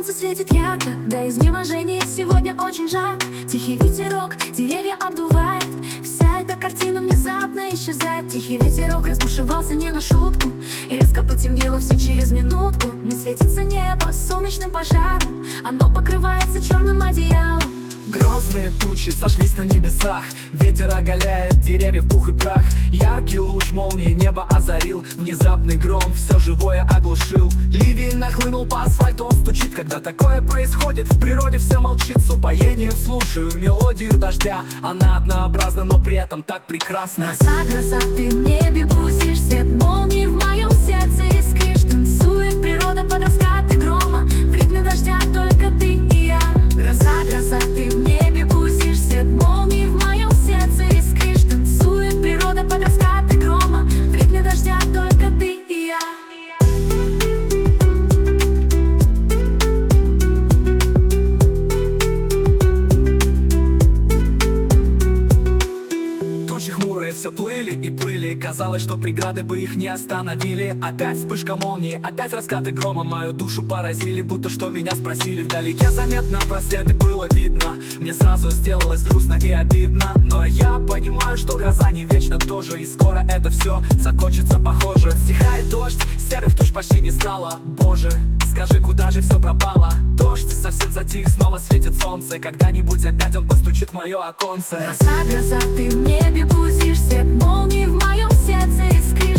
солнце светит ярко, да из неуважения сегодня очень жарко. Тихий ветерок деревья обдувает, вся эта картина внезапно исчезает. Тихий ветерок разбушевался не на шутку, и резко потемнело все через минутку. Не светится небо солнечным пожаром, оно покрывается черным одеялом. Грозные тучи сошлись на небесах, ветер оголяет деревья в пух и прах. Яркий луч молнии небо озарил, внезапный гром все живое оглушил. Ливень нахлынул по асфальту, он стучит, когда такое происходит. В природе все молчит, с упоением слушаю мелодию дождя. Она однообразна, но при этом так прекрасна. Гроза, ты в небе бусишь, свет молнии в моем сердце искришь. Танцует природа под раскаты грома, в ритме дождя только ты и я. Гроза, ты в небе бусишь, свет молнии в моем сердце искришь. Танцует природа под раскаты грома, в ритме дождя только ты и я. Тучи хмурые все плыли и плыли, казалось, что преграды бы их не остановили. Опять вспышка молнии, опять раскаты грома мою душу поразили, будто что меня спросили. Вдалеке заметно просветы было видно, мне сразу сделалось грустно и обидно. Но я понимаю, что гроза не вечно тоже, и скоро это все закончится похоже. Стихает дождь, серых туч почти не стало. Боже, скажи, куда же все пропало? Дождь совсем затих, снова светит солнце, когда-нибудь опять он постучит в мое оконце. Гроза, ты в небе бусишь, свет молнии в моем сердце искришь.